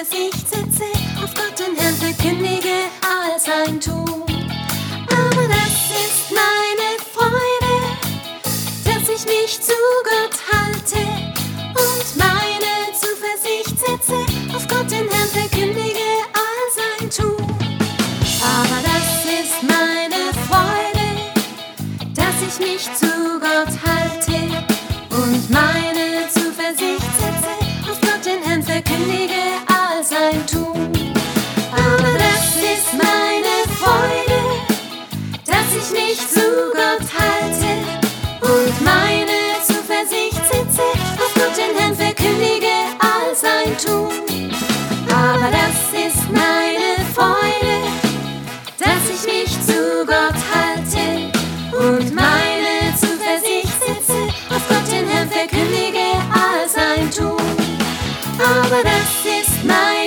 Zuversicht setze, auf Gott den Herrn verkündige all sein Tun. Aber das ist meine Freude, dass ich mich zu Gott halte und meine Zuversicht setze, auf Gott den Herrn verkündige all sein Tun. Aber das ist meine Freude, dass ich mich zu Gott halte und meine Zuversicht setze, auf Gott den Herrn verkündige all sein Tun. Aber das ist meine Freude, dass ich mich zu Gott halte und meine Zuversicht setze, auf Gott den Herrn verkündige all sein Tun. Aber das ist meine Freude, dass ich mich zu Gott halte und meine Zuversicht setze, auf Gott den Herrn verkündige all sein Tun. Aber das ist meine